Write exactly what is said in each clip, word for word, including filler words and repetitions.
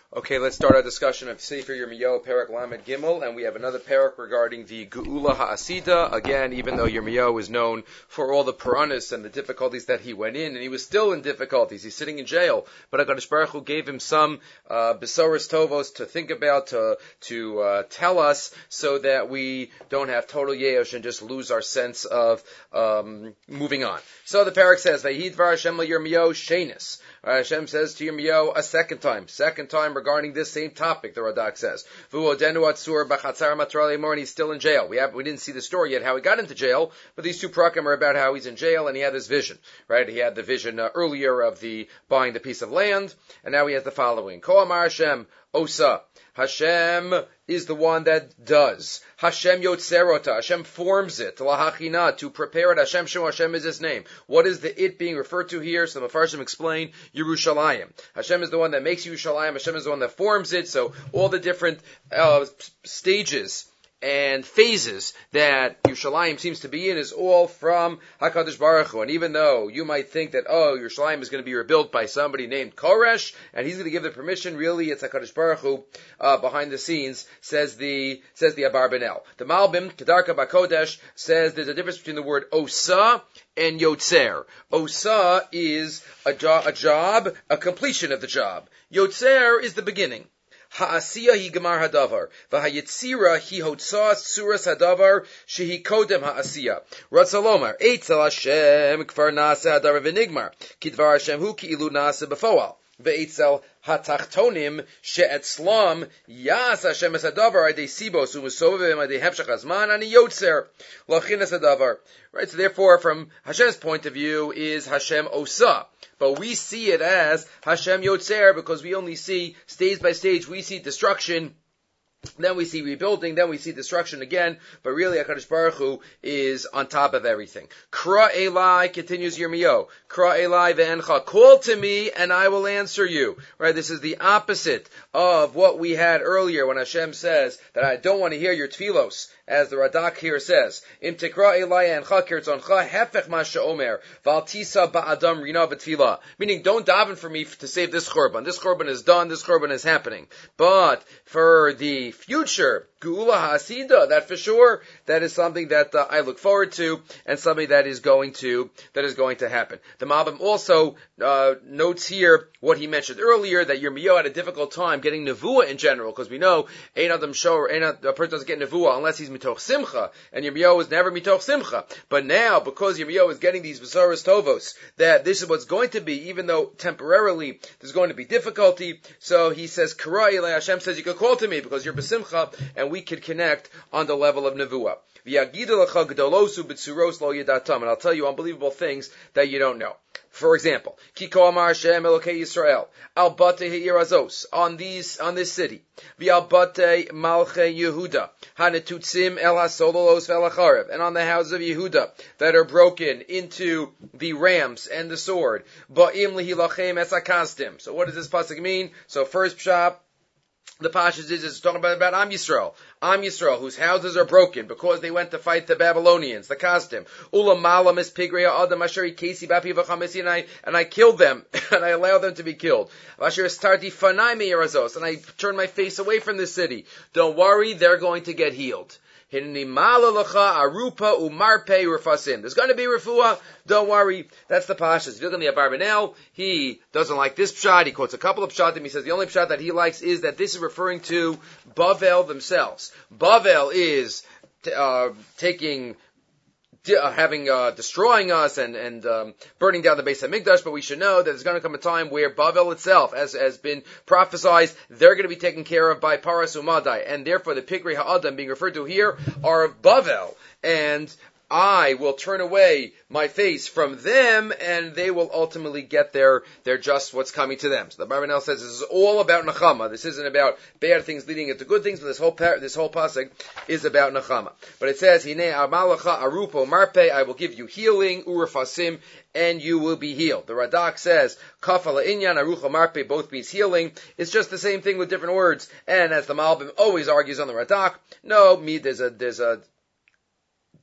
Okay, let's start our discussion of Sefer Yirmiyahu, Perek Lamed Gimel, and we have another Perek regarding the Geula Ha'asida. Again, even though Yirmiyahu is known for all the piranhas and the difficulties that he went in, and he was still in difficulties. He's sitting in jail, but HaKadosh Baruch Hu gave him some uh, Besoros Tovos to think about, to to uh, tell us, so that we don't have total Yeosh and just lose our sense of um, moving on. So the Perek says, Vayhi Dvar Hashem Yirmiyahu Shenis. Hashem says to Yirmiyahu a second time, second time regarding this same topic, the Radak says. And he's still in jail. We have, we didn't see the story yet how he got into jail, but these two prakim are about how he's in jail and he had this vision, right? He had the vision uh, earlier of the buying the piece of land, and now he has the following. Ko Amar Hashem Osa. Hashem is the one that does. Hashem yotzerota. Hashem forms it. Lahachina, to prepare it. Hashem Shem, Hashem is his name. What is the it being referred to here? So the Mefarshim explain Yerushalayim. Hashem is the one that makes Yerushalayim. Hashem is the one that forms it. So all the different uh, stages and phases that Yerushalayim seems to be in is all from HaKadosh Baruch Hu. And even though you might think that, oh, Yerushalayim is going to be rebuilt by somebody named Koresh, and he's going to give the permission, really it's HaKadosh Baruch Hu uh, behind the scenes, says the says the Abarbanel. The Malbim, Kedarka Bakodesh, says there's a difference between the word Osa and Yotzer. Osa is a, jo- a job, a completion of the job. Yotzer is the beginning. Ha'asiya hi gemar hadavar, v'hayitzira hi hotzas suras hadavar shehi kodem ha'asiya. Ratzalomar, eitzel Hashem kfar nasa hadavar v'nigmar, kidvar Hashem hu ki'ilu nasa b'foal. Ve'etzel hatachtonim she'etzlam yas Hashem es hadavar adei sibos u'musovevim adei hepshach hazman ani yotzer lachin es hadavar. Right, so therefore, from Hashem's point of view, is Hashem Osa. But we see it as Hashem Yotzer because we only see, stage by stage, we see destruction, then we see rebuilding, then we see destruction again, but really HaKadosh Baruch Hu is on top of everything. Kra Elai, continues Yirmiyahu, Kra Elai ve'encha, call to me and I will answer you. Right, this is the opposite of what we had earlier when Hashem says that I don't want to hear your tefillos, as the Radak here says, Im tekra Elai encha kirtzoncha hefech ma she'omer, val tisa ba'adam rina v'tfilah. Meaning, don't daven for me to save this korban. This korban is done, this korban is happening. But for the future, Geula Ha'asida, that for sure, that is something that uh, I look forward to, and something that is going to, that is going to happen. The Malbim also uh, notes here what he mentioned earlier, that Yirmiyahu had a difficult time getting Nevuah in general, because we know, Ein Adam Shor, a person doesn't get Nevuah unless he's Mitoch Simcha, and Yirmiyahu was never Mitoch Simcha. But now, because Yirmiyahu is getting these Besoros Tovos, that this is what's going to be, even though temporarily there's going to be difficulty, so he says, Kara Elai, Hashem says, you can call to me, because you're Besimcha, and we can connect on the level of Nevuah. And I'll tell you unbelievable things that you don't know. For example, Kiko Amar Hashem Elokei Yisrael Al Bate Heirazos, on these on this city, V'al Bate Malche Yehuda Hanetutzim El Hasololos V'alacharev, and on the houses of Yehuda that are broken into the rams and the sword. Ba'im Lihilachem Esakastim. So what does this pasuk mean? So first pshat, the Pashas is, is talking about, about Am Yisrael. Am Yisrael, whose houses are broken because they went to fight the Babylonians, the Kasdim. Ula malam es pigreya adam asheri kesi bapi v'chamesi, and I, and I killed them, and I allowed them to be killed. Asher starti fanai me'erazos, and I turned my face away from the city. Don't worry, they're going to get healed. There's going to be refuah. Don't worry. That's the pashas. If you look on the Abarbanel, he doesn't like this pshat. He quotes a couple of pshatim. He says the only pshat that he likes is that this is referring to Bavel themselves. Bavel is uh, taking... Uh, having, uh, destroying us and, and, um, burning down the Beis HaMikdash, but we should know that there's going to come a time where Bavel itself, as has been prophesied, they're going to be taken care of by Paras Umadai, and therefore the Pigrei Ha'adam being referred to here are of Bavel, and I will turn away my face from them, and they will ultimately get their, their just what's coming to them. So the Barbanel says this is all about Nechama. This isn't about bad things leading into good things, but this whole par- this whole pasuk is about Nechama. But it says, Hine Amalacha Arupo Marpe, I will give you healing, Urafasim, and you will be healed. The Radak says, Kafala Inyan, Arucha Marpe, both means healing. It's just the same thing with different words. And as the Malbim always argues on the Radak, no, me, there's a, there's a,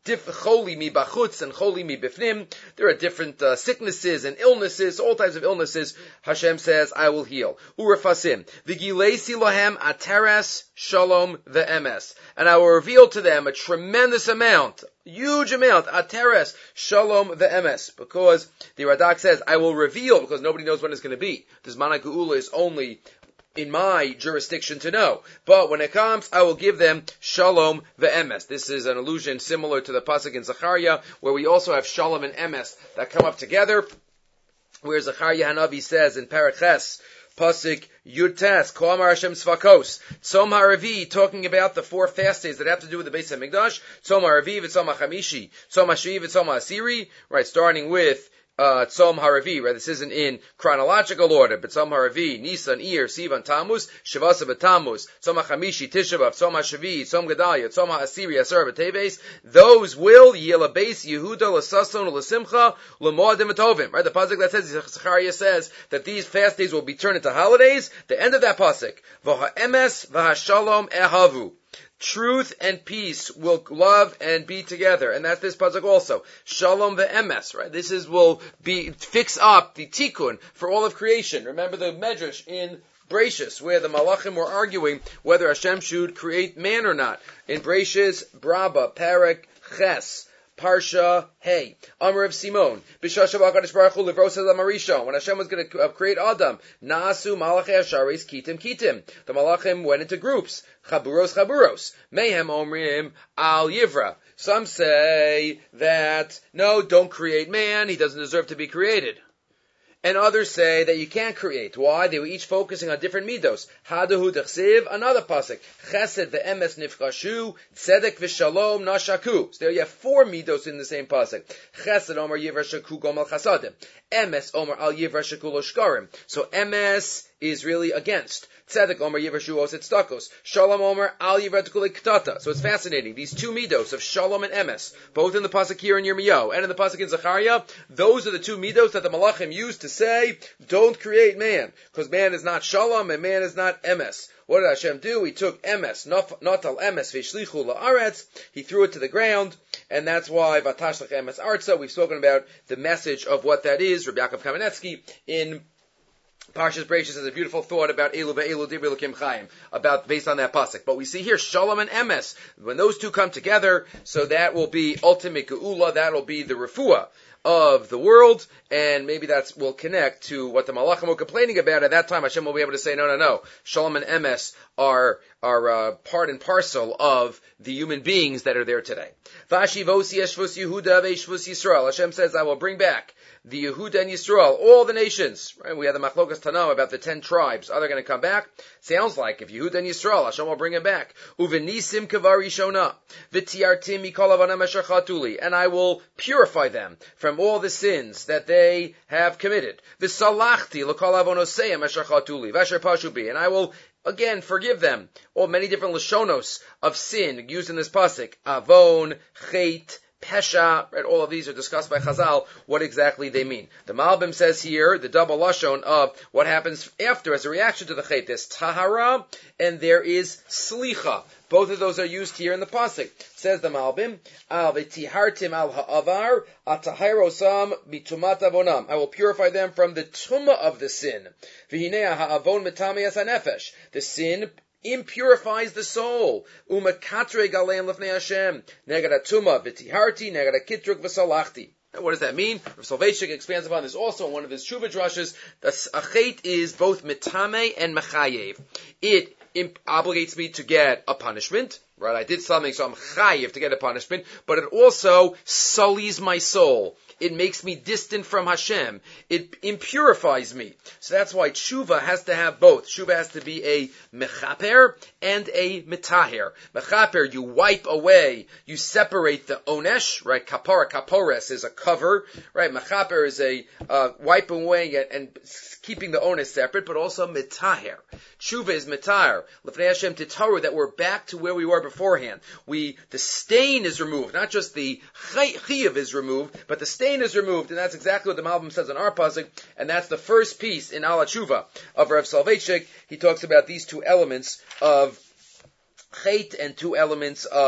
Dif- choli mi bachutz and choli mi bifnim. There are different uh, sicknesses and illnesses, all types of illnesses. Hashem says, I will heal. Urefasim. V'gilesi lohem ateres shalom ve'emes. And I will reveal to them a tremendous amount, huge amount, ateres shalom ve'emes. Because the Radak says, I will reveal, because nobody knows when it's going to be. This Zman HaGeula is only in my jurisdiction to know. But when it comes, I will give them shalom ve'emes. This is an allusion similar to the pasuk in Zechariah, where we also have shalom and emes that come up together, where Zechariah Hanavi says in Paraches, pasuk Yud-Tes, Ko Amar Hashem Tzvakos, Tzom HaRavi, talking about the four fast days that have to do with the Beis HaMikdash, Tzom HaRavi, V'Tzom HaChamishi, Tzom HaShvi, V'Tzom HaAsiri, right, starting with Uh, Tzom Haravi, right? This isn't in chronological order, but Tzom Haravi, Nisan, Iyar, Sivan, Tammuz, Shavasa B'Tammuz, Tzom HaChamishi, Tisha B'Av, Tzom HaShavi, Tzom Gedalia, Tzom HaAsiri, Asar B'Teves, those will, Yelabes, Yehuda, L'Sason, L'Simcha, L'Moadim V'Tovim, right? The pasuk that says, Zechariah says, that these fast days will be turned into holidays, the end of that pasuk, V'Ha'emes, V'Ha'Shalom, Ehavu. Truth and peace will love and be together. And that's this pasuk also. Shalom ve'emes, right? This is, will be, fix up the tikkun for all of creation. Remember the medrash in Bereishis, where the malachim were arguing whether Hashem should create man or not. In Bereishis, Braba, Perek, Ches, Parsha, Hey, Amar of Simon, B'Shashav HaKadosh Baruch Hu Livros Adam Arishon, when Hashem was going to create Adam, Naasu Malachei Hasharis Kitim Kitim. The Malachim went into groups, Chaburos Chaburos, Mehem Omrim Al Yivra. Some say that, no, don't create man, he doesn't deserve to be created. And others say that you can't create. Why? They were each focusing on different midos. Hadahu dechsiv, another pasuk. Chesed ve'emes nifchashu, tzedek v'shalom nashaku. So there you have four midos in the same pasuk. Chesed omer yivrashaku gomal chasadim. Emes omer al yivrashaku lo shkarim. So emes is really against. Tzedek omer yivrashu oset stakos. Shalom omer al yivrashaku ktata. So it's fascinating. These two midos of shalom and emes, both in the pasuk here in Yirmiyahu and in the pasuk in Zechariah, those are the two midos that the malachim used to say, don't create man, because man is not shalom and man is not emes. What did Hashem do? He took emes, not al emes, v'shlichu la'aretz, he threw it to the ground, and that's why vatashlach emes arza. We've spoken about the message of what that is. Rabbi Yaakov Kamenetsky in Parshas Bereishis has a beautiful thought about Elu ve'elu dibri l'kim chayim, about based on that pasuk. But we see here shalom and emes, when those two come together, so that will be ultimate geula, that will be the refuah of the world, and maybe that will connect to what the malachim were complaining about. At that time, Hashem will be able to say, no, no, no, shalom and emes are are uh, part and parcel of the human beings that are there today. Vashi vosi eshvus Yehuda ve'eshvus Yisrael. Hashem says, I will bring back the Yehuda and Yisrael, all the nations. Right? We had the Machlokas Tanam about the ten tribes. Are they going to come back? Sounds like if Yehuda and Yisrael, Hashem will bring them back. Uvenisim kavari shona, v'tiartim mikol avanam asher chatuli, and I will purify them from all the sins that they have committed. V'salachti l'kol avonoseim asher chatuli, v'asher pashubi, and I will again forgive them all many different lashonos of sin used in this pasuk. Avon, chet, Pesha, right? All of these are discussed by Chazal, what exactly they mean. The Malbim says here, the double lashon of what happens after as a reaction to the chet. There's tahara and there is slicha. Both of those are used here in the pasuk. Says the Malbim, al v'tihartim al ha'avar, atahirosam bitumat avonam. I will purify them from the tumah of the sin. V'hinei ha'avon mitami as hanefesh. The sin impurifies the soul. Umakatre galeim lefnei Hashem. Negad atuma v'tiharti, negad akitruk v'salachti. What does that mean? Rav Soloveitchik expands upon this also in one of his Shuvah drushes. The achet is both mitame and mechayev. It imp- obligates me to get a punishment. Right? I did something, so I'm chayev to get a punishment. But it also sullies my soul. It makes me distant from Hashem. It impurifies me. So that's why tshuva has to have both. Tshuva has to be a mechaper and a mitaher. Mechaper, you wipe away, you separate the onesh, right? Kapara, kapores is a cover, right? Mechaper is a uh, wipe away and, and keeping the onesh separate, but also mitaher. Tshuva is mitaher. L'fnei Hashem titaru, that we're back to where we were beforehand. We, the stain is removed, not just the chiyuv is removed, but the stain is removed, and that's exactly what the Malbim says in our pasuk, and that's the first piece in Ala Tshuva of Rav Soloveitchik. He talks about these two elements of chet and two elements of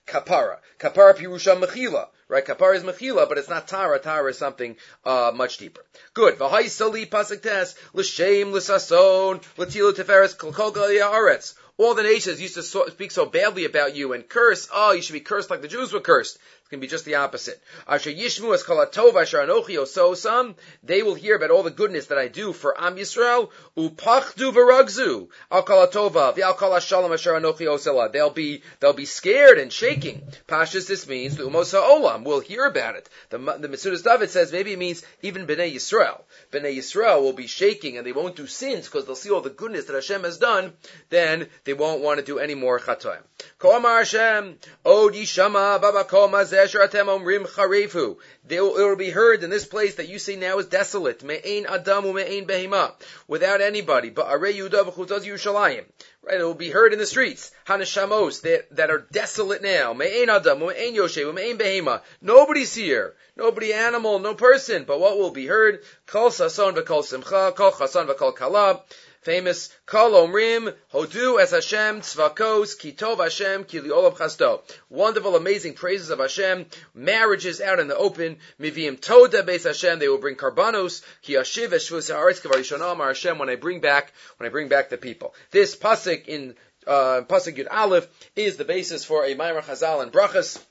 kapara. Kapara pirusha mechila. Right, kapara is mechila, but it's not tara. Tara is something uh, much deeper. Good. V'haisali pasuk tes l'shem l'sason l'tilu teferes kol kol haaretz. All the nations used to so, speak so badly about you and curse. Oh, you should be cursed like the Jews were cursed. It's going to be just the opposite. Asher yishmu es kol hatov asher anochi ososam. They will hear about all the goodness that I do for Am Yisrael. Upachdu v'ragzu al kol hatova v'al kol hashalom asher anochi osela. They'll be they'll be scared and shaking. Pashas, this means l'umos ha'olam. We'll hear about it. The the Metzudas David says maybe it means even Bnei Yisrael. Bnei Yisrael will be shaking and they won't do sins because they'll see all the goodness that Hashem has done. Then they won't want to do any more chatoim. Ko amar Hashem, od yishama babakol mazeh asher atem omrim charefu. It will be heard in this place that you say now is desolate. Me'ein adam u'me'ein behema. Without anybody. Ba'arei Yehuda v'chutaz Yerushalayim. Right, it will be heard in the streets. Hanashamos that, that are desolate now. Me'ein adam u'me'ein yoshev u'me'ein behema. Nobody's here. Nobody animal, no person. But what will be heard? Kol sason v'kol simcha. Kol chasan v'kol kala. Famous Kol Omrim Hodu es Hashem Tzvakos Kitov Hashem Kili Olav Chasto. Wonderful, amazing praises of Hashem. Marriages out in the open. Mivim Toda Beis Hashem. They will bring karbanos. Ki Yashiv Eshvus Haaretz Kvar Yishana Amar Hashem. When I bring back, when I bring back the people. This pasuk in uh, pasuk Yud Aleph is the basis for a Maimar Chazal and Brachas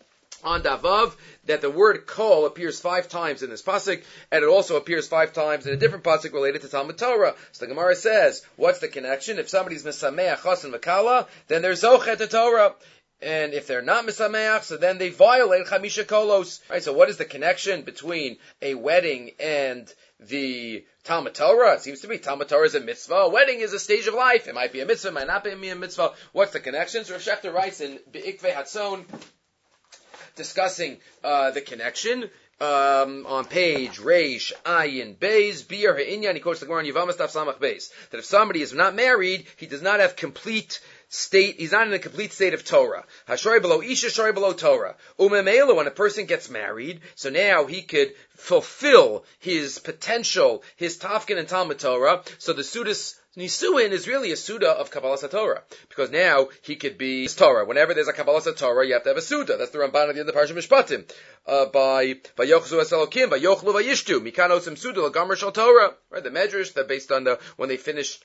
on Davav, that the word kol appears five times in this pasuk, and it also appears five times in a different pasuk related to Talmud Torah. So the Gemara says, what's the connection? If somebody's misameach chasen v'kala, then they're zochet to Torah. And if they're not misameach, so then they violate chamisha kolos. Right, so what is the connection between a wedding and the Talmud Torah? It seems to be Talmud Torah is a mitzvah. A wedding is a stage of life. It might be a mitzvah, it might not be a mitzvah. What's the connection? So Rav Shechter writes in Be'ikvei Hatzon, discussing uh, the connection um, on page Reish Ayin Beis Bir Ha'inyan. He quotes the Gemara in Yevamos Daf Samach Beis that if somebody is not married, he does not have complete state. He's not in a complete state of Torah. Hashori below Isha, Shori below Torah. Umemela, when a person gets married, so now he could fulfill his potential, his tafkin and Talmud Torah. So the Sudas Nisuin is really a Suda of Kabbalas HaTorah, because now he could be Torah. Whenever there's a Kabbalas HaTorah, you have to have a Suda. That's the Ramban at the end of Parsha Mishpatim. Uh, by Vayochzu Es Elokim, Vayochlu Vayishtu, Mikan Osim Suda, Lagamar Shal Torah. Right, the Medrash, that based on the, when they finished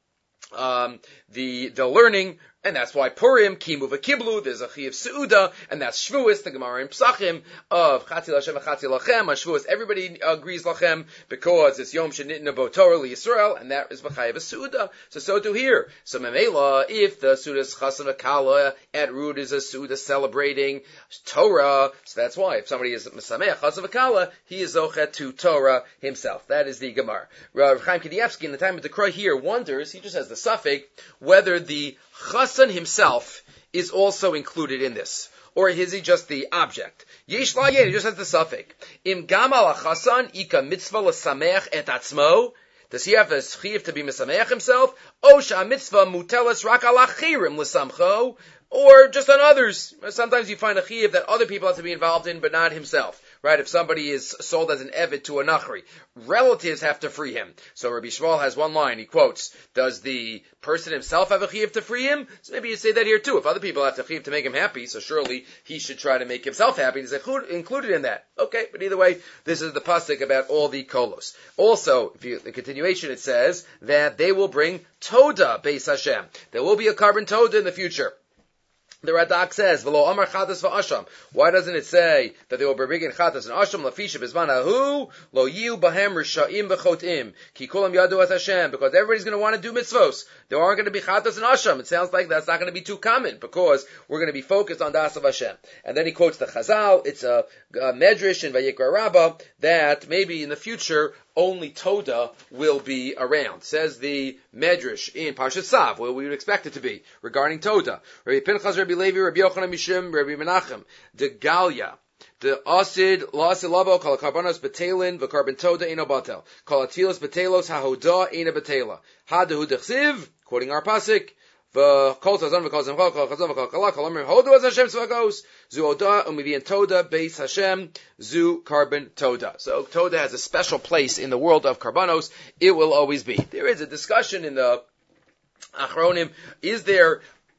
um, the, the learning, and that's why Purim, Kimu v'Kiblu, there's a Chi of Seuda, and that's Shvuas, the Gemara in Psachim, of Chatzil Hashem and Chatzil Lachem, on Shvuas, everybody agrees Lachem, because it's Yom Shenitna Bo Torah Yisrael, and that is B'chayev Seuda. So, so to here. So, Memela, if the Seuda's Chasan Akala at root is a Seuda celebrating Torah, so that's why, if somebody is Mesameach Chasan Akala, he is Zochet to Torah himself. That is the Gemara. Rav Chaim Kanievsky, in the time of the Dekra here, wonders, he just has the suffix, whether the Chasan himself is also included in this, or is he just the object? Yesh la yen, he just has the suffix. Im gamal chasan ika mitzvah l'sameach et atzmo. Does he have a chiyuv to be misameach himself? O sha mitzvah mutelas rak al achirim l'samcho, or just on others. Sometimes you find a chiyuv that other people have to be involved in, but not himself. Right? If somebody is sold as an eved to a nachri, relatives have to free him. So Rabbi Shmuel has one line, he quotes, does the person himself have a chiyuv to free him? So maybe you say that here too. If other people have to chiyuv to make him happy, so surely he should try to make himself happy. He's included in that. Okay, but either way, this is the pasuk about all the kolos. Also, if you, the continuation, it says that they will bring Toda Beis Hashem. There will be a carbon Toda in the future. The Radak says, "V'lo amar chatas v'asham." Why doesn't it say that they will be bringing chatas and asham lafisha b'zman hahu lo yiu bahem risha'im v'chotim ki kulam yadu as Hashem? Because everybody's going to want to do mitzvos. There aren't going to be chatas and asham. It sounds like that's not going to be too common because we're going to be focused on das of Hashem. And then he quotes the Chazal. It's a, a medrash in Vayikra Rabbah that maybe in the future only Toda will be around. Says the Medrash in Parshat Tzav, where we would expect it to be, regarding Toda. Rabbi Pinchas, Rabbi Levi, Rabbi Yochanan Mishim, Rabbi Menachem, the Galia, the Asid, La'asid Labo, Kol Karbanos Betelin, V'Karban Toda, Eino Batel. Kol Atilos Betelos, HaHoda, Eino Betela. Hadahu Dechsiv, quoting our pasuk, V'Kol Tazon, V'Kol Zemchol, Kol Chazon, V'Kol Kala, Kol Omer, Hodu as Hashem Tzvakos, Zu Oda, Umivian Toda, Beis Hashem, Zu Karban Toda. So Toda has a special place in the world of Karbanos. It will always be. There is a discussion in the Achronim. Is there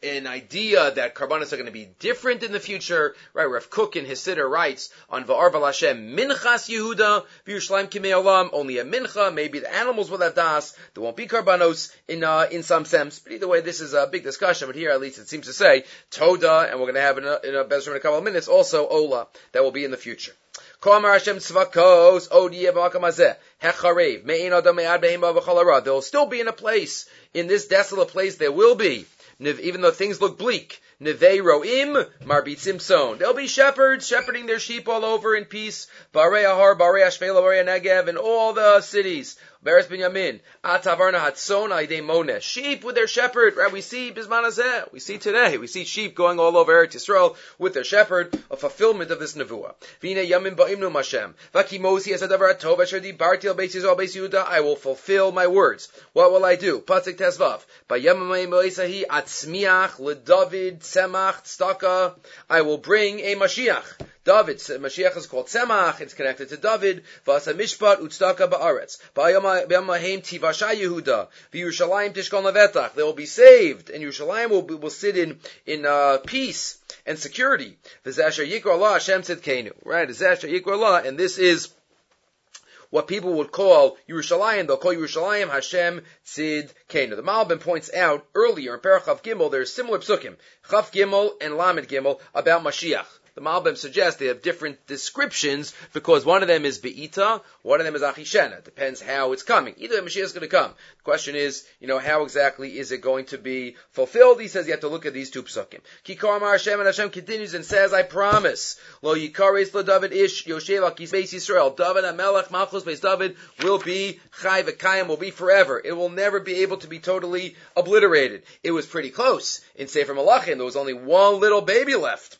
an idea that Karbanos are going to be different in the future, right? Rav Kook in his Siddur writes on Va'ar Hashem Minchas Yehuda v'Yerushalayim Kimei Olam, only a mincha, maybe the animals will have das, there won't be Karbanos in uh, in some sense. But either way, this is a big discussion, but here at least it seems to say Toda, and we're going to have in a, in a Bezra in a couple of minutes, also Ola, that will be in the future. There will still be in a place, in this desolate place, there will be, even though things look bleak, Nevei Roim, Marbit Simson. There'll be shepherds shepherding their sheep all over in peace. Barei Ahar, Barei Ashvela, Barei Negev, in all the cities. Beres Binyamin, Atavarna Hatson, Aidei Moneh. Sheep with their shepherd, right? We see Bisman Hazeh. We see today. We see sheep going all over Eretz Yisrael with their shepherd, a fulfillment of this nevuah. V'ine Yamim Ba'imnu Mashem. V'kimosi Esadavar Atov Asher Dibarti Al Beis Yisrael Beis Yehuda. I will fulfill my words. What will I do? Pasuk Tesvav. B'yamim Moisahi Atzmiach LeDavid Tzemach Tztaka. I will bring a Mashiach. David, Mashiach is called Tzemach, it's connected to David, V'asa Mishpat Utstaka Ba'aretz, B'yamahem Tivasha Yehuda, V'Yerushalayim Tishkon Levetach, they will be saved, and Yerushalayim will, will sit in, in, uh, peace and security. V'zasher Yikra Allah Hashem Tzidkenu, right, V'zasher Yikra Allah, and this is what people would call Yerushalayim, they'll call Yerushalayim Hashem Tzidkenu. The Malbim points out earlier in Parachav Gimel, there's similar psukim, Chav Gimel and Lamed Gimel, about Mashiach. The Malbim suggests they have different descriptions because one of them is Be'ita, one of them is Achishena. It depends how it's coming. Either Mashiach is going to come. The question is, you know, how exactly is it going to be fulfilled? He says you have to look at these two psukim. Kikar Mar Hashem, and Hashem continues and says, I promise, Lo Yikares Lo David Ish Yoshev Akis Beis Yisrael. David HaMelech Malchus Beis David will be Chai V'Kayim, will be forever. It will never be able to be totally obliterated. It was pretty close. In Sefer Malachim, there was only one little baby left.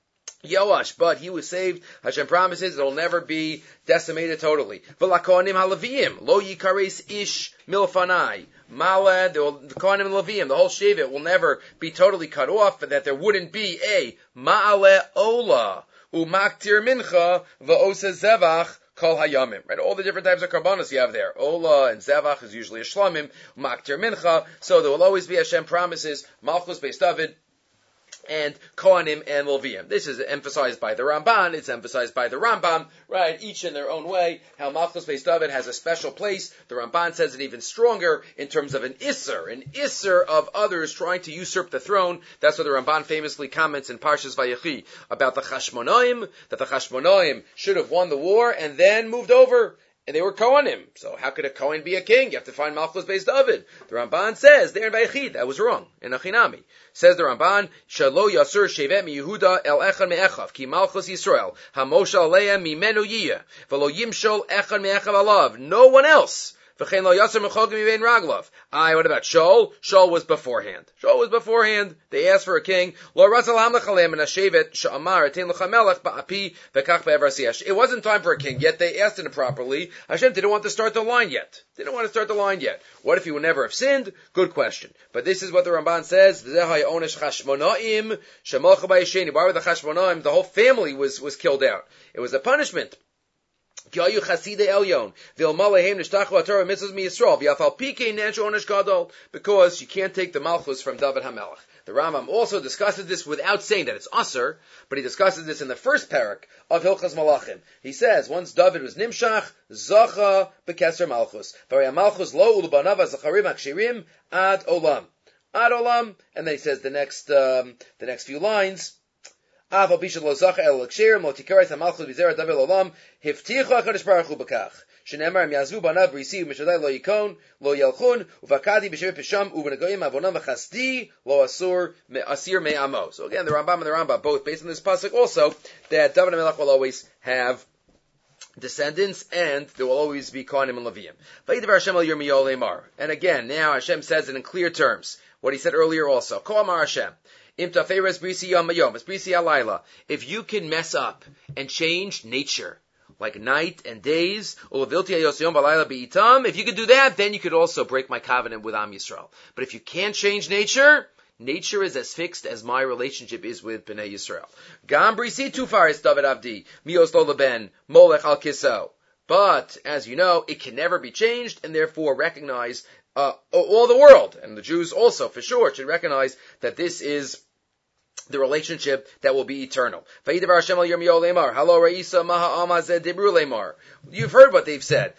Yoash, but he was saved. Hashem promises it will never be decimated totally. V'lakonim haLevim, lo yikares ish milfanai. Mala, the Kohanim and Leviim, the whole Shevet will never be totally cut off, but that there wouldn't be a Ma'ale Ola, umaktir mincha, v'osa zevach, kol hayamim. Right, all the different types of karbanos you have there. Ola and zevach is usually a shlamim, umaktir mincha, so there will always be Hashem promises, Malchus Beis David, and Kohanim and Leviim. This is emphasized by the Ramban, it's emphasized by the Rambam, right, each in their own way, how Malchus Beis David has a special place. The Ramban says it even stronger in terms of an Isser, an Isser of others trying to usurp the throne. That's what the Ramban famously comments in Parshas Vayechi about the Chashmonaim, that the Chashmonaim should have won the war and then moved over. And they were Kohanim. So how could a Kohen be a king? You have to find Malchus Beis David. The Ramban says, there in Vayechi, that was wrong. In Achinami. Says the Ramban, Shalo Yasur Shevet mi Yehuda el Echad me'echav, ki Malchus Yisrael, hamosha aleya mimenu yiyah, v'lo yimshol Echad me'echav alav. No one else. V'chein lo Yasur mechogim mivein raglav. Aye, what about Shaul? Shaul was beforehand. Shaul was beforehand. They asked for a king. Lo razal hamlech aleim and hashevet sha'amar etein lecha melech ba'api v'kach be'ever siyash. It wasn't time for a king yet. They asked it properly. Hashem didn't want to start the line yet. Didn't want to start the line yet. What if he would never have sinned? Good question. But this is what the Ramban says. Why were the Chashmonaim? The whole family was, was killed out. It was a punishment. Because you can't take the Malchus from David HaMelech. The Rambam also discusses this without saying that it's Asr, but he discusses this in the first parak of Hilchas Malachim. He says, once David was Nimshach, Zacha Bekeser Malchus. Varya Malchus lo ulbanav zacharim akshirim ad olam. Ad olam. And then he says the next, um, the next few lines, Aval bishad lo zacha el akshirim, lo tikaret ha-malchus b'zera David olam, hifticha HaKadosh Baruch Hu b'kach. Shenemar yazvu banav risiv mishadai lo yikon lo yalchun uvakadi b'shevet pisham uvenagoyim avonam v'chasdi lo asur asir me'amo. So again, the Rambam and the Rambam both based on this pasuk also that David HaMelech will always have descendants and there will always be Kohanim and Leviim. Vayidavar Hashem al Yirmiyahu le'mar. And again, now Hashem says it in clear terms. What he said earlier also. Ko amar Hashem. Im taferes brisi yom hayom. Es brisi alayla. If you can mess up and change nature, like night and days, if you could do that, then you could also break my covenant with Am Yisrael. But if you can't change nature, nature is as fixed as my relationship is with Bnei Yisrael. Gam brisi tufaris David Avdi, mios lo leben, molech al kiso. But, as you know, it can never be changed, and therefore recognize uh, all the world. And the Jews also, for sure, should recognize that this is the relationship that will be eternal. You've heard what they've said.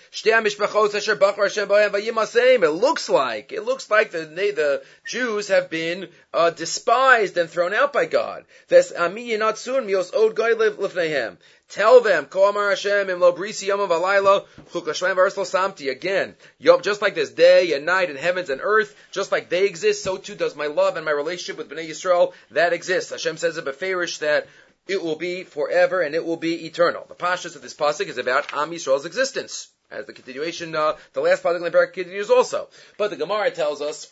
It looks like, it looks like the, the Jews have been uh, despised and thrown out by God. Tell them, again, just like there's day and night and heavens and earth, just like they exist, so too does my love and my relationship with Bnei Yisrael. That exists. Hashem says in Beferish that it will be forever and it will be eternal. The pashtus of this pasuk is about Am Yisrael's existence, as the continuation, uh, the last pasuk in the parak continues also. But the Gemara tells us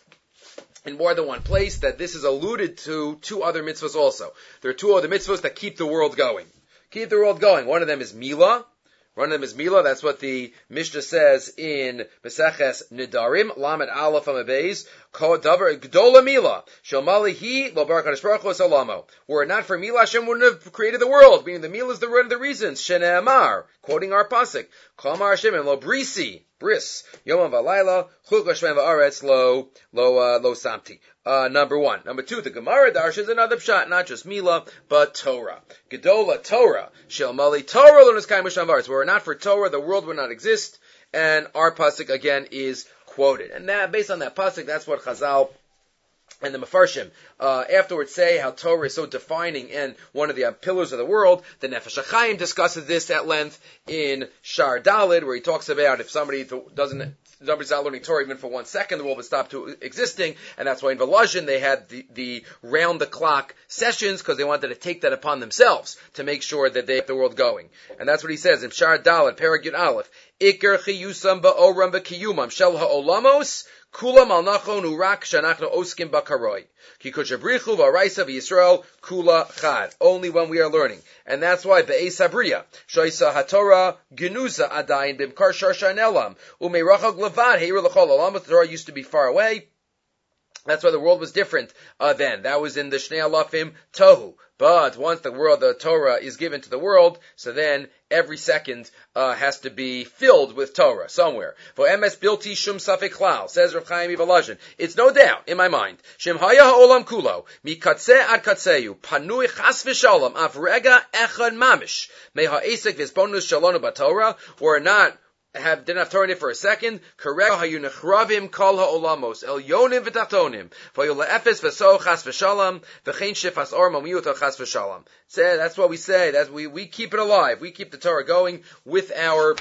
in more than one place that this is alluded to two other mitzvahs also. There are two other mitzvahs that keep the world going. Keep the world going. One of them is Milah. One of them is Milah. That's what the Mishnah says in Meseches Nidarim, Lamed Aleph Amabeis, Davar Gdola Milah. Shomali Hi Lo Bar Kadosh Baruch Hu Salamo. Were it not for Milah, Hashem wouldn't have created the world. Meaning the Milah is the one of the reasons. Shene'amar, quoting our pasuk, Kol Amar Hashem Lo Brisi, Bris, Yom Valayla, Chuk Hashem Va'aretz Lo Lo uh, Lo Samti. Uh, number one. Number two, the Gemara darshans another pshat, not just Milah, but Torah. Gedola Torah. Shel Mali Torah Lunas Kai Misham Varetz. Were it not for Torah, the world would not exist. And our pasuk again is quoted. And that, based on that pasuk, that's what Chazal and the Mefarshim uh, afterwards say how Torah is so defining and one of the uh, pillars of the world. The Nefesh HaChaim discusses this at length in Shar Dalid, where he talks about if somebody doesn't, somebody's not learning Torah even for one second, the world would stop to existing, and that's why in Volozhin they had the, the round-the-clock sessions, because they wanted to take that upon themselves to make sure that they kept the world going. And that's what he says in Shar Dalid, Perek Yud Aleph, Iker chiyusam ba'oram ba'kiyumam shel ha'olamos, Kula malnachon urak shanachno oskim bakaroi. Kikuchabrichu v'araisa v'Yisrael kula chad. Only when we are learning. And that's why be'ez habriya, shoisa haTorah genuza adayin bimkar sharshan elam, umeirachag levad heir l'chol olam. The Torah used to be far away. That's why the world was different uh, then. That was in the Shnei Alafim Tohu. But once the world, the Torah is given to the world, so then every second uh, has to be filled with Torah somewhere. For M S Bilti Shum Safek Klal, says Rav Chaim Volozhin, it's no doubt in my mind. Shem Haya Ha'olam Kulo, Mikatzeh Ad Katzeyu, Panui Chas V'Shalom, Av Rega Echad Mamish, Mei Ha'esek V'Zbonus Shalonu B'Torah, or not, have didn't have Torah in it for a second. Correct. Hayunechravim kol ha'olamos el yonim v'tachtonim v'yul le'efes v'so chas v'shalom v'chein shifas or mamiyut chas v'shalom. Say that's what we say. That we we keep it alive. We keep the Torah going with our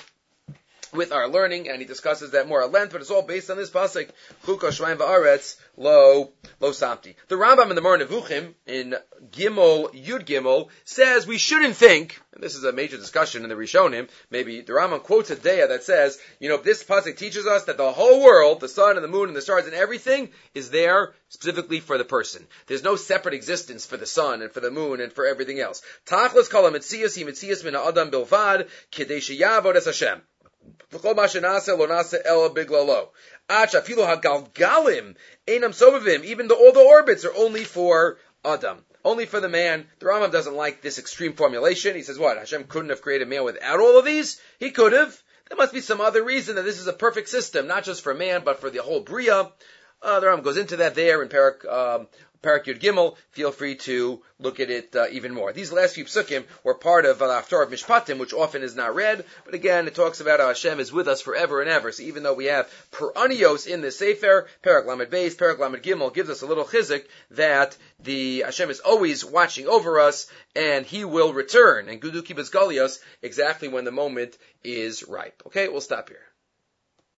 with our learning, and he discusses that more at length. But it's all based on this pasuk. Chuka shmaim va'aretz lo lo samti. The Rambam in the Moreh Nevuchim in Gimel Yud Gimel says we shouldn't think. And this is a major discussion in the Rishonim. Maybe the Rambam quotes a Deya that says, you know, this pasuk teaches us that the whole world, the sun and the moon and the stars and everything, is there specifically for the person. There's no separate existence for the sun and for the moon and for everything else. Tachlis kol hametzias hi metzias min ha'adam bilvad kedei sheyavod es Hashem. V'chol ma shenaseh lo naseh ela biglalo. Ach afilu hagalgalim einam sobavim. Even the, all the orbits are only for Adam. Only for the man. The Rambam doesn't like this extreme formulation. He says, what? Hashem couldn't have created man without all of these? He could have. There must be some other reason that this is a perfect system, not just for man, but for the whole Bria. Uh, the Rambam goes into that there in Parak, um, Parak Yud Gimel. Feel free to look at it uh, even more. These last few psukim were part of uh, Haftarah of Mishpatim, which often is not read. But again, it talks about how Hashem is with us forever and ever. So even though we have Peranios in the Sefer, Parak Lamed Beis, Parak Lamed Gimel gives us a little chizik that the Hashem is always watching over us, and He will return. And Gudu Kibbutz Galios exactly when the moment is ripe. Okay, we'll stop here.